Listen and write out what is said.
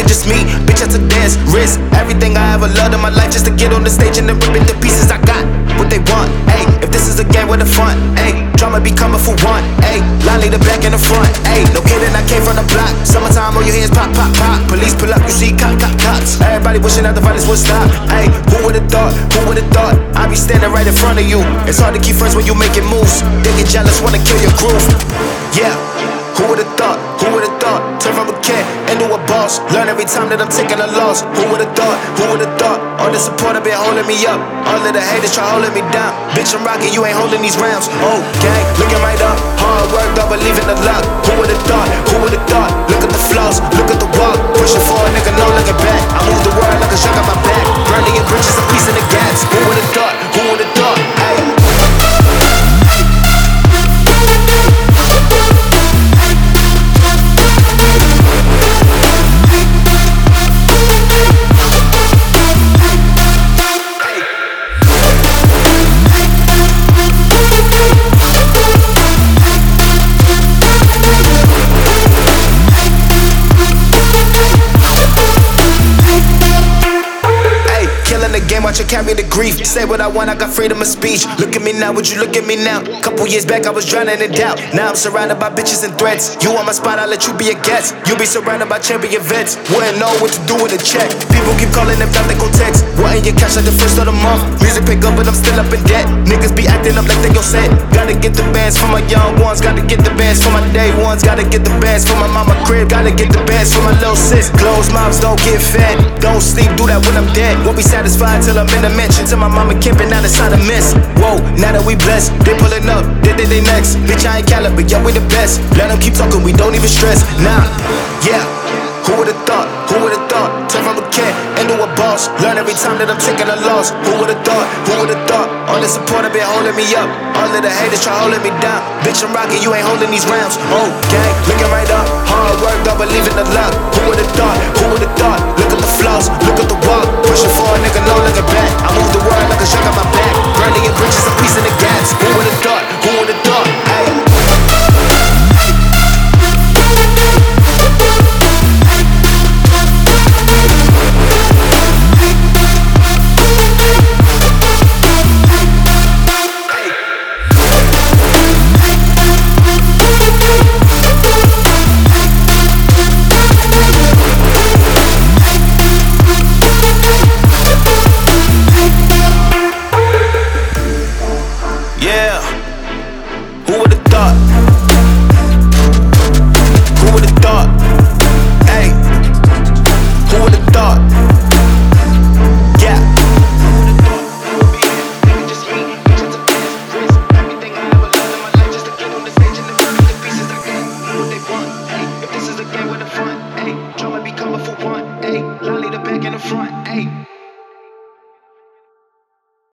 just me. Bitch, that's a dance, risk everything I ever loved in my life just to get on the stage and then rip it to pieces. I got what they want, ayy. If this is a game with the fun, ayy. Drama be coming for one, ayy. Line lead the back and the front, ayy. No kidding, I came from the block. Summertime, all your hands pop, pop, pop. Police pull up, you see cops. Everybody wishing that the violence would stop, ayy. Who would've thought? Who would've thought? I be standing right in front of you. It's hard to keep friends when you making moves. They get jealous, wanna kill your groove. Yeah. Who would've thought? Who would've thought? Turn from a kid into a boss. Learn every time that I'm taking a loss. Who would've thought? Who would've thought? All the support have been holding me up. All of the haters try holding me down. Bitch, I'm rocking, you ain't holding these rounds. Oh, gang, looking right up. Hard work, don't believe in the luck. Who would've thought? Who would've thought? Look at the flaws, look at the walk. Pushing forward, nigga, no looking back. I move the world like a shark on my back. Burning your bridges, a piece in the gas. Who would've thought? Who would've thought? Hey. Watch her carry the grief. Say what I want, I got freedom of speech. Look at me now, would you look at me now? Couple years back, I was drowning in doubt. Now I'm surrounded by bitches and threats. You on my spot, I'll let you be a guest. You be surrounded by champion vets. Wouldn't know what to do with a check. People keep calling, if not, they gon' text. Wanting your cash like the first of the month. Music pick up, but I'm still up in debt. Niggas be acting up like they gon' set. Gotta get the bands for my young ones. Gotta get the bands for my day ones. Gotta get the bands for my mama crib. Gotta get the bands for my little sis. Closed mouths don't get fed. Don't sleep, do that when I'm dead. Won't be satisfied till I'm in the mansion. Till my mama camping out inside a mess. Whoa, now that we blessed, they pulling up, they next. Bitch, I ain't Cali, but yeah, we the best. Let them keep talking, we don't even stress. Nah, yeah. Who would've thought? Who would've thought? Turn from a kid into a boss. Learn every time that I'm taking a loss. Who would've thought? Who would've thought? All the support have been holding me up. All of the haters try holding me down. Bitch, I'm rocking, you ain't holding these rounds. Oh, gang, looking right up. Hard work, don't believe in the luck. Who would've thought?